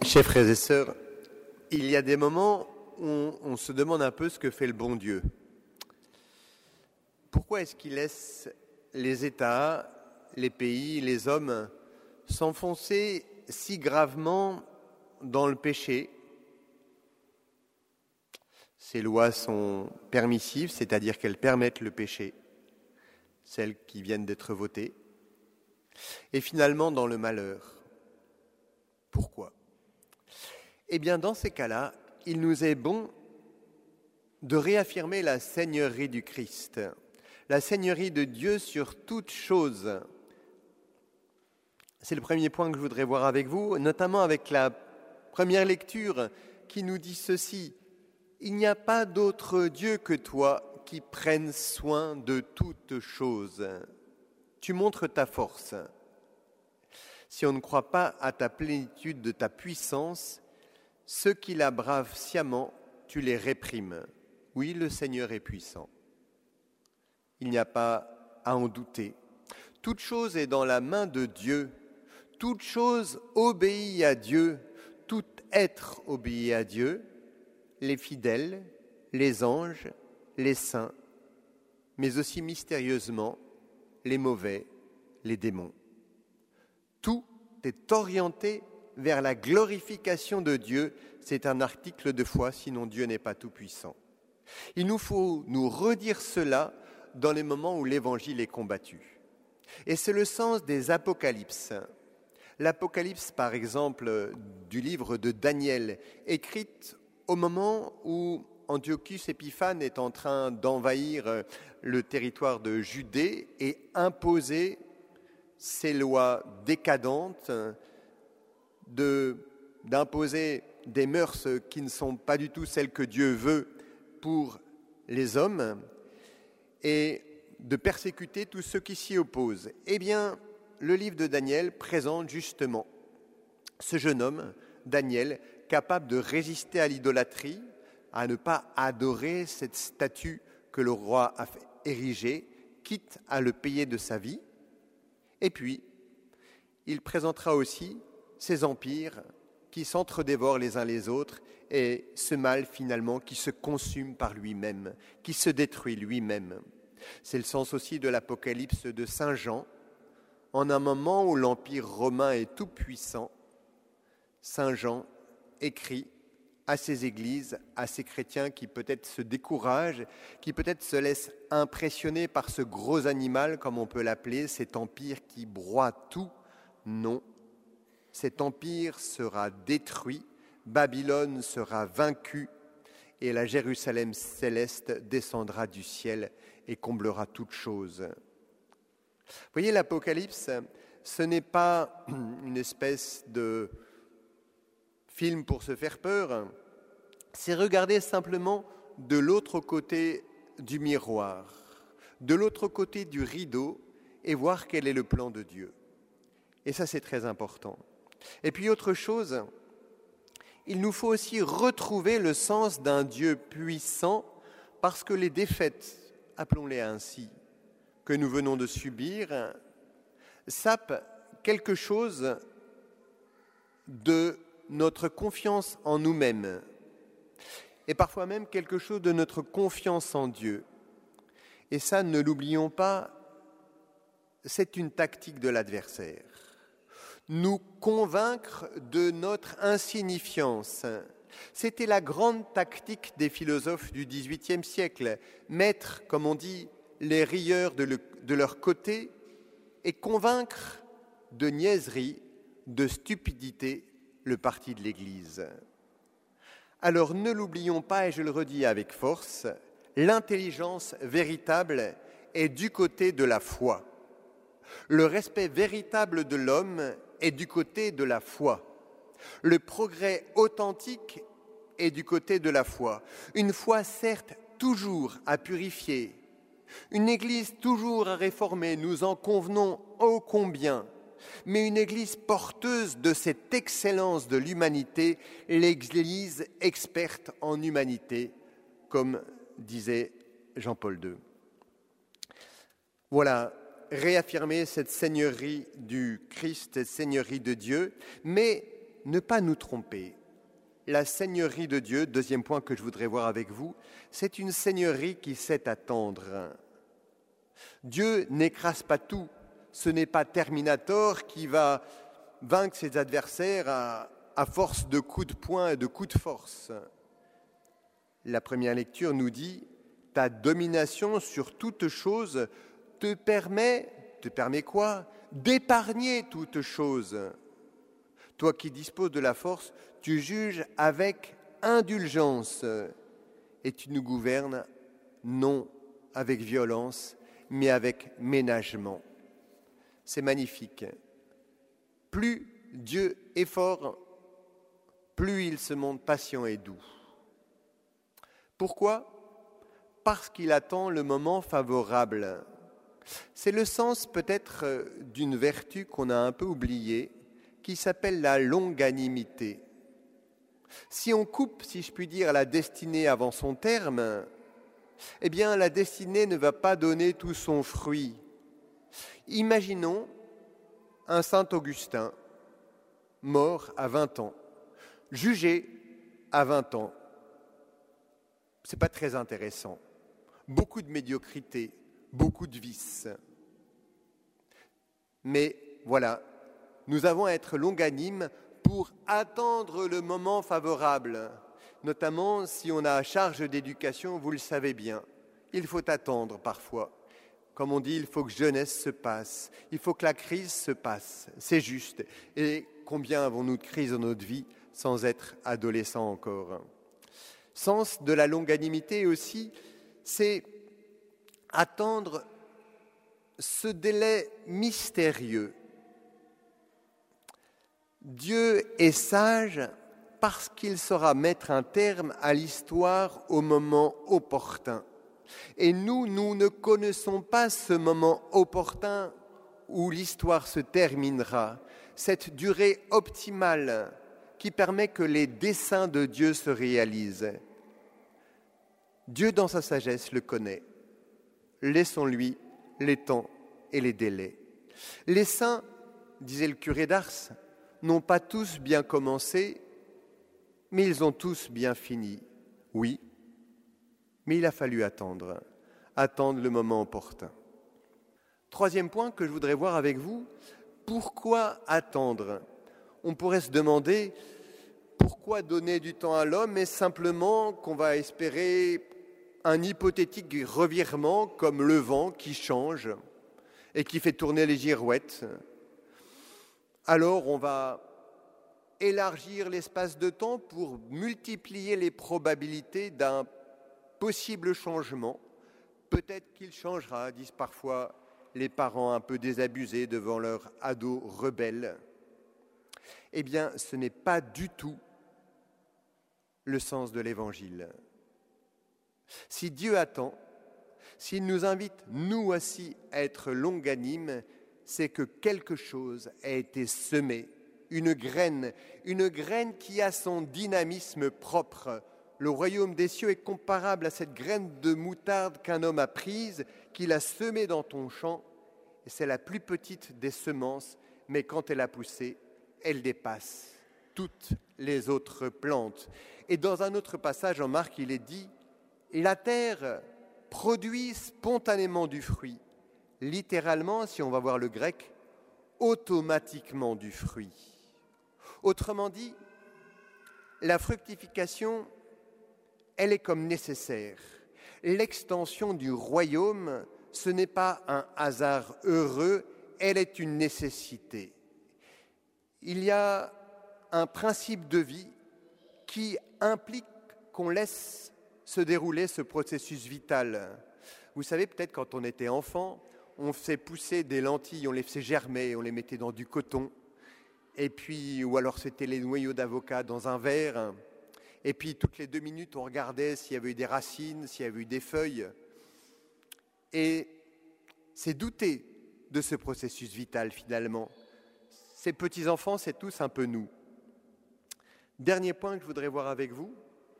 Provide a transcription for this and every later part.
Chers frères et sœurs, il y a des moments où on se demande un peu ce que fait le bon Dieu. Pourquoi est-ce qu'il laisse les États, les pays, les hommes s'enfoncer si gravement dans le péché? Ces lois sont permissives, c'est-à-dire qu'elles permettent le péché, celles qui viennent d'être votées, et finalement dans le malheur. Pourquoi ? Eh bien, dans ces cas-là, il nous est bon de réaffirmer la seigneurie du Christ, la seigneurie de Dieu sur toute chose. C'est le premier point que je voudrais voir avec vous, notamment avec la première lecture qui nous dit ceci. Il n'y a pas d'autre Dieu que toi qui prenne soin de toutes choses. Tu montres ta force. Si on ne croit pas à ta plénitude de ta puissance, ceux qui la bravent sciemment, tu les réprimes. Oui, le Seigneur est puissant. Il n'y a pas à en douter. Toute chose est dans la main de Dieu. Toute chose obéit à Dieu. Tout être obéit à Dieu. Les fidèles, les anges, les saints, mais aussi mystérieusement, les mauvais, les démons. Tout est orienté vers la glorification de Dieu. C'est un article de foi, sinon Dieu n'est pas tout-puissant. Il nous faut nous redire cela dans les moments où l'Évangile est combattu. Et c'est le sens des apocalypses. L'Apocalypse, par exemple, du livre de Daniel, écrite au moment où Antiochus Épiphane est en train d'envahir le territoire de Judée et imposer ses lois décadentes, d'imposer des mœurs qui ne sont pas du tout celles que Dieu veut pour les hommes et de persécuter tous ceux qui s'y opposent. Eh bien, le livre de Daniel présente justement ce jeune homme, Daniel, capable de résister à l'idolâtrie, à ne pas adorer cette statue que le roi a érigée, quitte à le payer de sa vie. Et puis, il présentera aussi ces empires qui s'entre-dévorent les uns les autres et ce mal finalement qui se consume par lui-même, qui se détruit lui-même. C'est le sens aussi de l'Apocalypse de Saint Jean. En un moment où l'Empire romain est tout puissant, Saint Jean écrit à ces églises, à ces chrétiens qui peut-être se découragent, qui peut-être se laissent impressionner par ce gros animal, comme on peut l'appeler, cet empire qui broie tout. Non, cet empire sera détruit, Babylone sera vaincue et la Jérusalem céleste descendra du ciel et comblera toute chose. Vous voyez, l'Apocalypse, ce n'est pas une espèce de film pour se faire peur, c'est regarder simplement de l'autre côté du miroir, de l'autre côté du rideau et voir quel est le plan de Dieu. Et ça, c'est très important. Et puis autre chose, il nous faut aussi retrouver le sens d'un Dieu puissant parce que les défaites, appelons-les ainsi, que nous venons de subir, sapent quelque chose de notre confiance en nous-mêmes et parfois même quelque chose de notre confiance en Dieu. Et ça, ne l'oublions pas, c'est une tactique de l'adversaire. Nous convaincre de notre insignifiance. C'était la grande tactique des philosophes du XVIIIe siècle, mettre, comme on dit, les rieurs de leur côté et convaincre de niaiserie, de stupidité, le parti de l'Église. Alors ne l'oublions pas, et je le redis avec force, l'intelligence véritable est du côté de la foi. Le respect véritable de l'homme est du côté de la foi. Le progrès authentique est du côté de la foi. Une foi certes toujours à purifier, une Église toujours à réformer, nous en convenons ô combien, mais une Église porteuse de cette excellence de l'humanité, l'Église experte en humanité, comme disait Jean-Paul II. Voilà, réaffirmer cette seigneurie du Christ, cette seigneurie de Dieu, mais ne pas nous tromper. La seigneurie de Dieu, deuxième point que je voudrais voir avec vous, c'est une seigneurie qui sait attendre. Dieu n'écrase pas tout. Ce n'est pas Terminator qui va vaincre ses adversaires à force de coups de poing et de coups de force. La première lecture nous dit « Ta domination sur toute chose te permet quoi ? D'épargner toute chose. Toi qui disposes de la force, tu juges avec indulgence et tu nous gouvernes non avec violence, mais avec ménagement. » C'est magnifique. Plus Dieu est fort, plus il se montre patient et doux. Pourquoi ? Parce qu'il attend le moment favorable. C'est le sens peut-être d'une vertu qu'on a un peu oubliée, qui s'appelle la longanimité. Si on coupe, si je puis dire, la destinée avant son terme, eh bien la destinée ne va pas donner tout son fruit. Imaginons un saint Augustin, mort à 20 ans, jugé à 20 ans. Ce n'est pas très intéressant. Beaucoup de médiocrité, beaucoup de vices. Mais voilà, nous avons à être longanimes pour attendre le moment favorable. Notamment si on a à charge d'éducation, vous le savez bien, il faut attendre parfois. Comme on dit, il faut que jeunesse se passe, il faut que la crise se passe, c'est juste. Et combien avons-nous de crises dans notre vie sans être adolescents encore ? Sens de la longanimité aussi, c'est attendre ce délai mystérieux. Dieu est sage parce qu'il saura mettre un terme à l'histoire au moment opportun. Et nous ne connaissons pas ce moment opportun où l'histoire se terminera, cette durée optimale qui permet que les desseins de Dieu se réalisent. Dieu, dans sa sagesse, le connaît. Laissons-lui les temps et les délais. Les saints, disait le curé d'Ars, n'ont pas tous bien commencé, mais ils ont tous bien fini. Oui, mais il a fallu attendre le moment opportun. Troisième point que je voudrais voir avec vous, pourquoi attendre ? On pourrait se demander pourquoi donner du temps à l'homme, est simplement qu'on va espérer un hypothétique revirement comme le vent qui change et qui fait tourner les girouettes. Alors on va élargir l'espace de temps pour multiplier les probabilités d'un possible changement. Peut-être qu'il changera, disent parfois les parents un peu désabusés devant leur ado rebelle. Eh bien, ce n'est pas du tout le sens de l'Évangile. Si Dieu attend, s'il nous invite, nous aussi, à être longanimes, c'est que quelque chose a été semé, une graine qui a son dynamisme propre. Le royaume des cieux est comparable à cette graine de moutarde qu'un homme a prise, qu'il a semée dans ton champ. Et c'est la plus petite des semences, mais quand elle a poussé, elle dépasse toutes les autres plantes. Et dans un autre passage en Marc, il est dit « La terre produit spontanément du fruit ». Littéralement, si on va voir le grec, automatiquement du fruit. Autrement dit, la fructification, elle est comme nécessaire. L'extension du royaume, ce n'est pas un hasard heureux, elle est une nécessité. Il y a un principe de vie qui implique qu'on laisse se dérouler ce processus vital. Vous savez, peut-être quand on était enfant, on faisait pousser des lentilles, on les faisait germer, on les mettait dans du coton, et puis, ou alors c'était les noyaux d'avocat dans un verre, et puis toutes les 2 minutes, on regardait s'il y avait eu des racines, s'il y avait eu des feuilles. Et c'est douter de ce processus vital finalement. Ces petits-enfants, c'est tous un peu nous. Dernier point que je voudrais voir avec vous,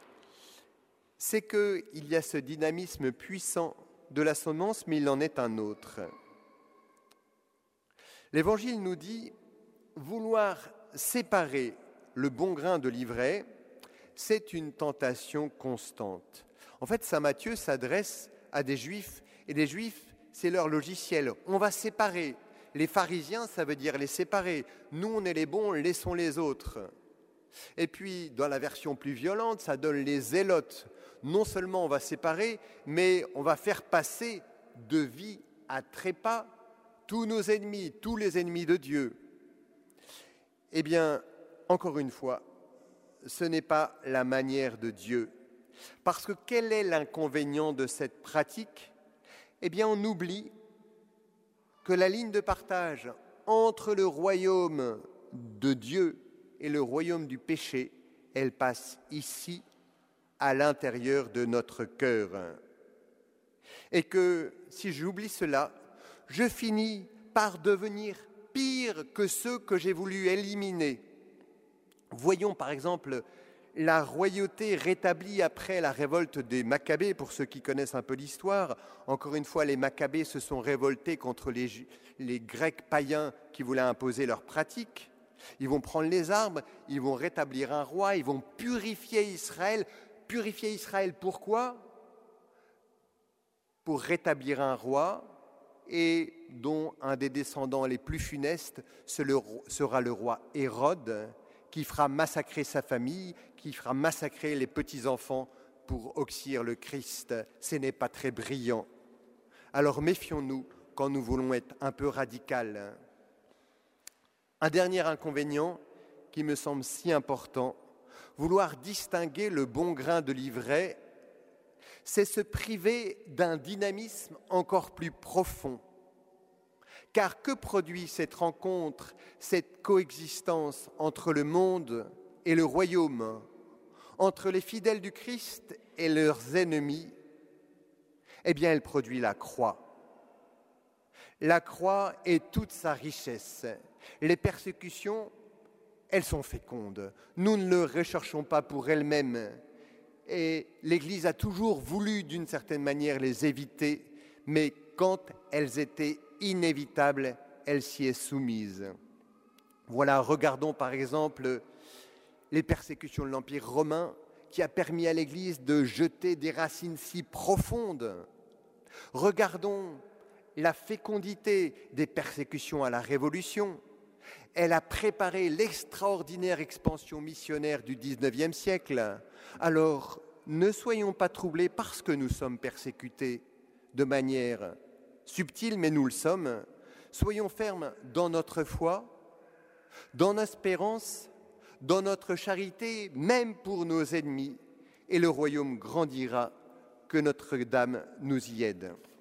c'est qu'il y a ce dynamisme puissant de la semence, mais il en est un autre. L'Évangile nous dit vouloir séparer le bon grain de l'ivraie, c'est une tentation constante. En fait, saint Matthieu s'adresse à des Juifs, et les Juifs, c'est leur logiciel. On va séparer. Les pharisiens, ça veut dire les séparer. Nous, on est les bons, laissons les autres. Et puis, dans la version plus violente, ça donne les zélotes. Non seulement on va séparer, mais on va faire passer de vie à trépas tous nos ennemis, tous les ennemis de Dieu. Eh bien, encore une fois, ce n'est pas la manière de Dieu. Parce que quel est l'inconvénient de cette pratique ? Eh bien, on oublie que la ligne de partage entre le royaume de Dieu et le royaume du péché, elle passe ici, à l'intérieur de notre cœur. Et que si j'oublie cela, je finis par devenir pire que ceux que j'ai voulu éliminer. Voyons par exemple la royauté rétablie après la révolte des Maccabées, pour ceux qui connaissent un peu l'histoire. Encore une fois, les Maccabées se sont révoltés contre les Grecs païens qui voulaient imposer leurs pratiques. Ils vont prendre les armes, ils vont rétablir un roi, ils vont purifier Israël. Purifier Israël, pourquoi ? Pour rétablir un roi et dont un des descendants les plus funestes sera le roi Hérode, qui fera massacrer sa famille, qui fera massacrer les petits-enfants pour oxyre le Christ. Ce n'est pas très brillant. Alors méfions-nous quand nous voulons être un peu radical. Un dernier inconvénient qui me semble si important, vouloir distinguer le bon grain de l'ivraie, c'est se priver d'un dynamisme encore plus profond. Car que produit cette rencontre, cette coexistence entre le monde et le royaume, entre les fidèles du Christ et leurs ennemis ? Eh bien, elle produit la croix. La croix est toute sa richesse. Les persécutions, elles sont fécondes. Nous ne les recherchons pas pour elles-mêmes. Et l'Église a toujours voulu, d'une certaine manière, les éviter, mais quand elles étaient inévitables, elle s'y est soumise. Voilà, regardons par exemple les persécutions de l'Empire romain qui a permis à l'Église de jeter des racines si profondes. Regardons la fécondité des persécutions à la Révolution. Elle a préparé l'extraordinaire expansion missionnaire du XIXe siècle. Alors, ne soyons pas troublés parce que nous sommes persécutés de manière subtile, mais nous le sommes. Soyons fermes dans notre foi, dans notre espérance, dans notre charité, même pour nos ennemis, et le royaume grandira. Que Notre-Dame nous y aide.